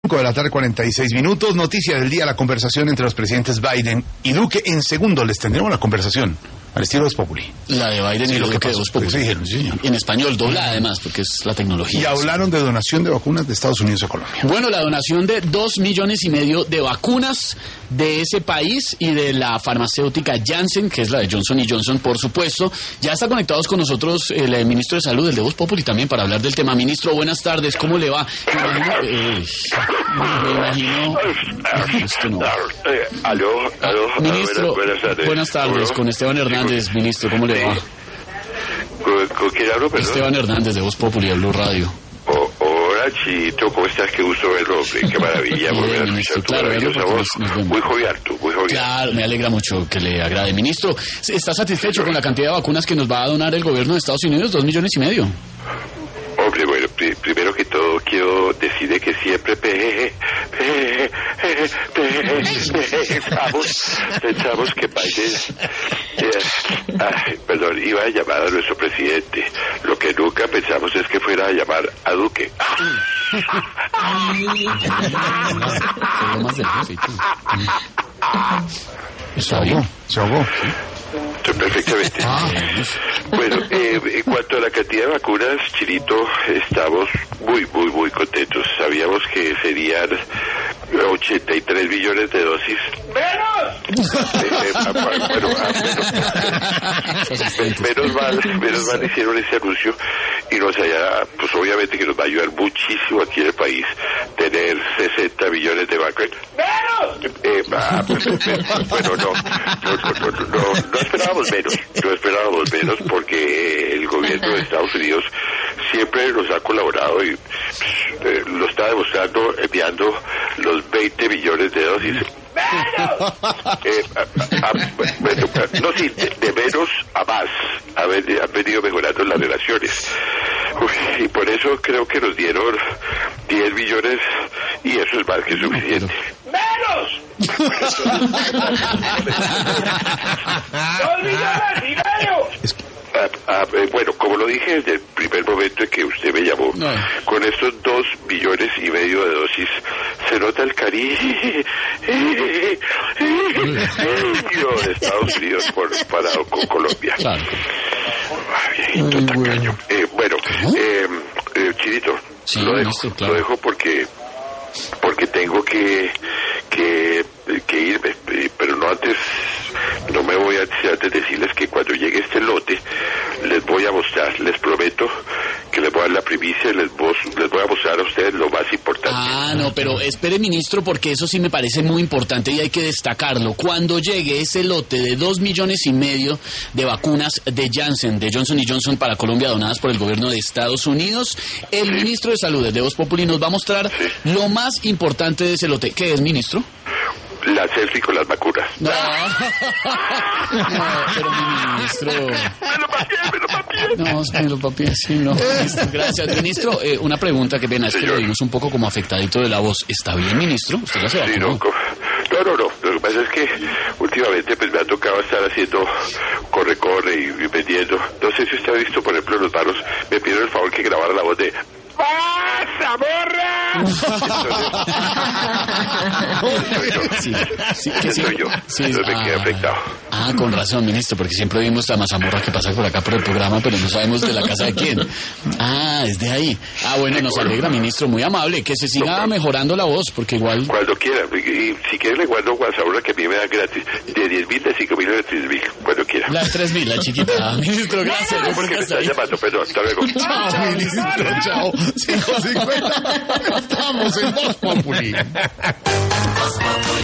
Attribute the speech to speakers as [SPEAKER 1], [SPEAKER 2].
[SPEAKER 1] de la tarde, 46 minutos. Noticia del día, la conversación entre los presidentes Biden y Duque. En segundo les tendremos la conversación al estilo de Voz Populi.
[SPEAKER 2] La de Biden y lo que
[SPEAKER 1] pasó,
[SPEAKER 2] Voz Populi.
[SPEAKER 1] sí, sí.
[SPEAKER 2] En español, doblada además, porque es la tecnología.
[SPEAKER 1] Y hablaron de donación de vacunas de Estados Unidos a Colombia.
[SPEAKER 2] Bueno, la donación de 2,5 millones de vacunas de ese país y de la farmacéutica Janssen, que es la de Johnson & Johnson, por supuesto. Ya está conectados con nosotros el ministro de Salud, el de Voz Populi, también para hablar del tema. Ministro, buenas tardes, ¿cómo le va? Me imagino... Esto no.
[SPEAKER 3] Aló,
[SPEAKER 2] ministro, buenas tardes, con Esteban Hernández, ministro, ¿cómo le va?
[SPEAKER 3] ¿Con quién hablo, perdón?
[SPEAKER 2] Esteban Hernández, de Voz Populi, de Blue Radio.
[SPEAKER 3] Hola, Chito, ¿cómo estás? Qué gusto verlo, qué maravilla volver a escuchar tu maravillosa voz. Muy jovial, muy jovial.
[SPEAKER 2] Claro, me alegra mucho que le agrade. Ministro, ¿está satisfecho con la cantidad de vacunas que nos va a donar el gobierno de Estados Unidos? 2,5 millones.
[SPEAKER 3] Hombre, bueno, primero que todo quiero decirle que siempre pensamos que Biden, perdón, iba a llamar a nuestro presidente. Lo que nunca pensamos es que fuera a llamar a Duque.
[SPEAKER 1] Se ahogó.
[SPEAKER 3] Perfectamente. Bueno, en cuanto a la cantidad de vacunas, Chirito, estamos muy contentos. Sabíamos que serían 83 millones de dosis. Menos mal hicieron ese anuncio y nos allá, pues obviamente que nos va a ayudar muchísimo aquí en el país tener 60 millones de vacunas. Bueno, no esperábamos menos porque el gobierno de Estados Unidos siempre nos ha colaborado y lo está demostrando enviando los 20 millones de dosis. De menos a más han venido mejorando las relaciones. Y por eso creo que nos dieron 10 millones y eso es más que suficiente. ¡Menos! 2 millones y medio. Bueno, como lo dije desde el primer momento en que usted me llamó, con estos 2,5 millones de dosis se nota el cariño de Estados Unidos comparado con Colombia. Claro. Viejito tacaño. Chirito, sí, lo dejo porque tengo que irme, pero no antes me voy a decirles que cuando llegue este lote les voy a mostrar, les prometo que les voy a dar la primicia y les voy a mostrar a ustedes lo más importante.
[SPEAKER 2] No, pero espere, ministro, porque eso sí me parece muy importante y hay que destacarlo. Cuando llegue ese lote de 2,5 millones de vacunas de Janssen, de Johnson & Johnson para Colombia donadas por el gobierno de Estados Unidos, el ministro de Salud de Voz Populi nos va a mostrar lo más importante de ese lote. ¿Qué es, ministro?
[SPEAKER 3] La selfie con las vacunas.
[SPEAKER 2] No, pero mi ministro... Me lo papié, sí, no. Gracias, ministro. Una pregunta, que pena, es que lo vimos un poco como afectadito de la voz. ¿Está bien, ministro? ¿Usted ya se vacunó?
[SPEAKER 3] No. Lo que pasa es que últimamente pues me ha tocado estar haciendo corre y vendiendo. No sé si usted ha visto, por ejemplo, los varos me pidieron el favor que grabara la voz de... ¡Pasa, borra! Sí, soy yo. Entonces me quedé afectado.
[SPEAKER 2] Con razón, ministro, porque siempre vimos la mazamorra que pasa por acá por el programa, pero no sabemos de la casa de quién. Es de ahí. Bueno, nos alegra, ministro, muy amable, que se siga mejorando la voz, porque igual...
[SPEAKER 3] Cuando quiera, y si quiere le guardo mazamorra que a mí me da gratis, de 10,000, de 5,000, de 3,000, cuando quiera.
[SPEAKER 2] La de 3,000, la chiquita. Ministro, gracias.
[SPEAKER 3] No, porque me está llamando, perdón, hasta luego.
[SPEAKER 1] Chao, ministro, chao. 5:50. Estamos en Voz Populi.